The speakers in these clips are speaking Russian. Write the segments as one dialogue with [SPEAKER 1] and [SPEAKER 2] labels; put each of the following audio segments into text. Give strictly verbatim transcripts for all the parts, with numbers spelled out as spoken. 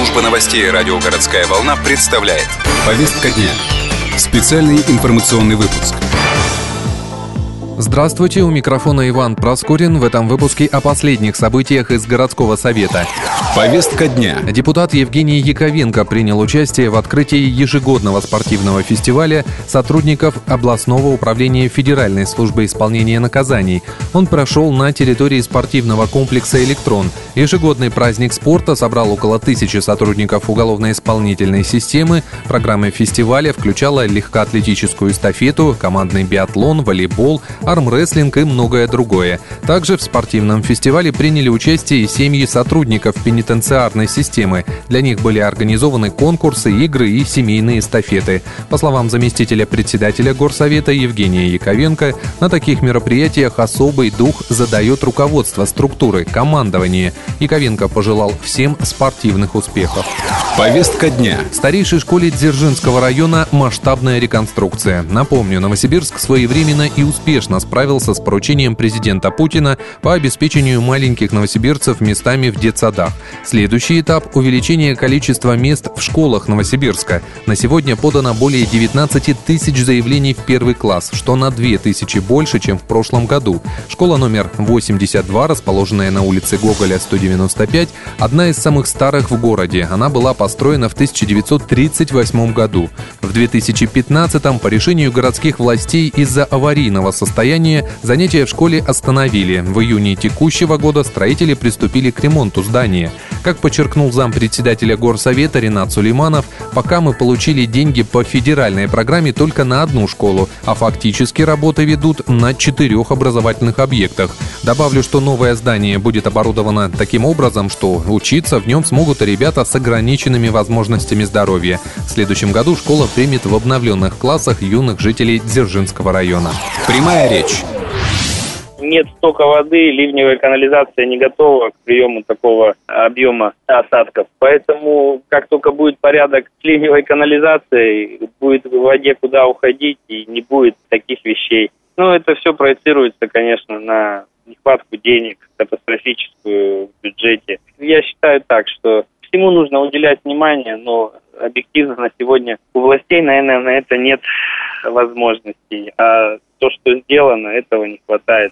[SPEAKER 1] Служба новостей радио «Городская волна» представляет.
[SPEAKER 2] Повестка дня. Специальный информационный выпуск.
[SPEAKER 3] Здравствуйте, у микрофона Иван Проскурин. В этом выпуске о последних событиях из городского совета.
[SPEAKER 2] Повестка дня.
[SPEAKER 3] Депутат Евгений Яковенко принял участие в открытии ежегодного спортивного фестиваля сотрудников областного управления Федеральной службы исполнения наказаний. Он прошел на территории спортивного комплекса «Электрон». Ежегодный праздник спорта собрал около тысячи сотрудников уголовно-исполнительной системы. Программа фестиваля включала легкоатлетическую эстафету, командный биатлон, волейбол, армрестлинг и многое другое. Также в спортивном фестивале приняли участие и семьи сотрудников пенитенциарной системы. Для них были организованы конкурсы, игры и семейные эстафеты. По словам заместителя председателя Горсовета Евгения Яковенко, на таких мероприятиях особый дух задает руководство структуры, командование. Яковенко пожелал всем спортивных успехов.
[SPEAKER 2] Повестка дня.
[SPEAKER 3] В старейшей школе Дзержинского района масштабная реконструкция. Напомню, Новосибирск своевременно и успешно справился с поручением президента Путина по обеспечению маленьких новосибирцев местами в детсадах. Следующий этап – увеличение количества мест в школах Новосибирска. На сегодня подано более девятнадцать тысяч заявлений в первый класс, что на две тысячи больше, чем в прошлом году. Школа номер восемьдесят два, расположенная на улице Гоголя, сто девяносто пять, одна из самых старых в городе. Она была построена в тысяча девятьсот тридцать восьмом году. В две тысячи пятнадцатом по решению городских властей из-за аварийного состояния занятия в школе остановили. В июне текущего года строители приступили к ремонту здания. Как подчеркнул зампредседателя Горсовета Ренат Сулейманов, пока мы получили деньги по федеральной программе только на одну школу, а фактически работы ведут на четырех образовательных объектах. Добавлю, что новое здание будет оборудовано таким образом, что учиться в нем смогут ребята с ограниченными возможностями здоровья. В следующем году школа примет в обновленных классах юных жителей Дзержинского района.
[SPEAKER 2] Прямая речь.
[SPEAKER 4] Нет стока воды, ливневая канализация не готова к приему такого объема осадков. Поэтому, как только будет порядок с ливневой канализацией, будет в воде куда уходить и не будет таких вещей. Но это все проецируется, конечно, на нехватку денег катастрофическую в бюджете. Я считаю так, что всему нужно уделять внимание, но объективно на сегодня у властей, наверное, на это нет возможностей. А то, что сделано, этого не хватает.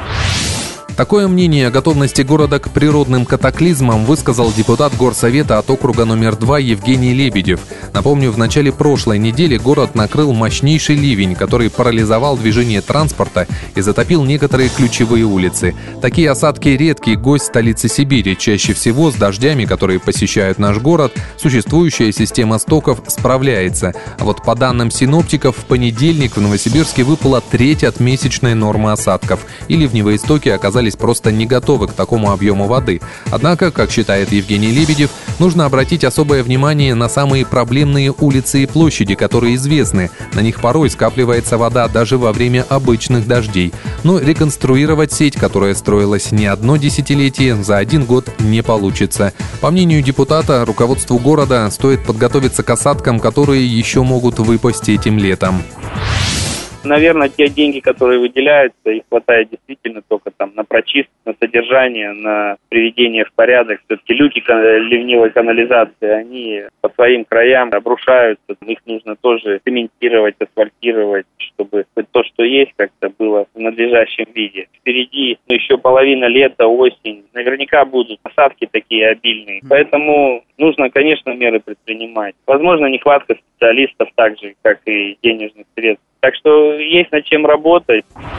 [SPEAKER 3] Такое мнение о готовности города к природным катаклизмам высказал депутат Горсовета от округа номер два Евгений Лебедев. Напомню, в начале прошлой недели город накрыл мощнейший ливень, который парализовал движение транспорта и затопил некоторые ключевые улицы. Такие осадки – редкий гость столицы Сибири. Чаще всего с дождями, которые посещают наш город, существующая система стоков справляется. А вот по данным синоптиков, в понедельник в Новосибирске выпала треть от месячной нормы осадков, и ливневые стоки оказались просто не готовы к такому объему воды. Однако, как считает Евгений Лебедев, нужно обратить особое внимание на самые проблемные улицы и площади, которые известны. На них порой скапливается вода даже во время обычных дождей. Но реконструировать сеть, которая строилась не одно десятилетие, за один год не получится. По мнению депутата, руководству города стоит подготовиться к осадкам, которые еще могут выпасть этим летом.
[SPEAKER 4] Наверное, те деньги, которые выделяются, их хватает действительно только там на прочистку, на содержание, на приведение в порядок. Все-таки люки ливневой канализации, они по своим краям обрушаются. Их нужно тоже цементировать, асфальтировать, чтобы то, что есть, как-то было в надлежащем виде. Впереди ну, еще половина лета, осень. Наверняка будут осадки такие обильные. Поэтому нужно, конечно, меры предпринимать. Возможно, нехватка специалистов так же, как и денежных средств. Так что есть над чем работать.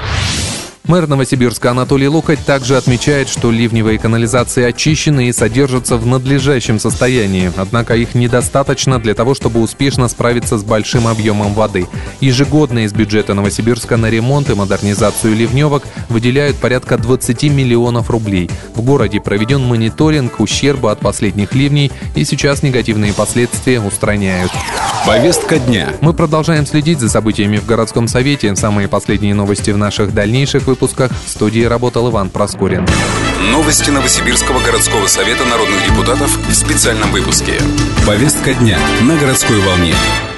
[SPEAKER 3] Мэр Новосибирска Анатолий Локоть также отмечает, что ливневые канализации очищены и содержатся в надлежащем состоянии. Однако их недостаточно для того, чтобы успешно справиться с большим объемом воды. Ежегодно из бюджета Новосибирска на ремонт и модернизацию ливневок выделяют порядка двадцать миллионов рублей. В городе проведен мониторинг ущерба от последних ливней, и сейчас негативные последствия устраняют.
[SPEAKER 2] Повестка дня.
[SPEAKER 3] Мы продолжаем следить за событиями в городском совете. Самые последние новости в наших дальнейших выпусках. В студии работал Иван Проскурин.
[SPEAKER 1] Новости Новосибирского городского совета народных депутатов в специальном выпуске.
[SPEAKER 2] Повестка дня на городской волне.